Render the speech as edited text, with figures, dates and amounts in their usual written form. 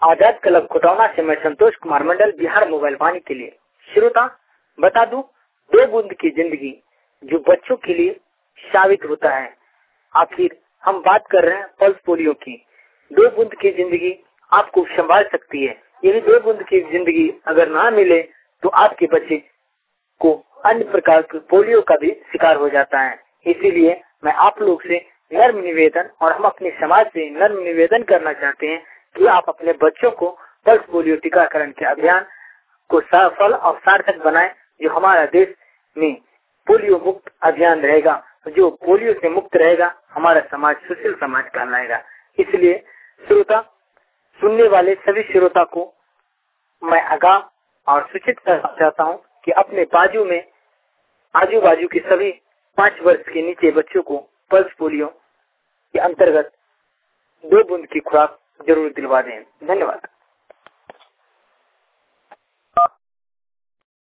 आजाद club Kotauna से मैं Santosh Kumar Mandal, Bihar mobile Vani के लिए। श्रोता, बता दूं, 2 बूंद की जिंदगी जो बच्चों के लिए साबित होता है। आखिर हम बात कर रहे हैं पल्स पोलियो की। 2 बूंद की जिंदगी आपको संभाल सकती है। यदि 2 बूंद की जिंदगी अगर ना मिले तो आपके बच्चे को अन्य प्रकार के पोलियो का भी शिकार हो जाता है। इसीलिए मैं आप लोग से नर्म निवेदन और हम अपने समाज से नर्म निवेदन करना चाहते हैं कि आप अपने बच्चों को पल्स पोलियो टीकाकरण के अभियान को सफल और सार्थक बनाएं, जो हमारा देश में पोलियो मुक्त अभियान रहेगा। जो पोलियो से मुक्त रहेगा, हमारा समाज सुशील समाज कहलाएगा। इसलिए श्रोता, सुनने वाले सभी श्रोता को मैं आगाह और सूचित करना चाहता हूं कि अपने आजू बाजू के सभी 5 वर्ष के नीचे बच्चों को पल्स पोलियो के अंतर्गत 2 बूंद की खुराक जरूर दिलवा दें। धन्यवाद।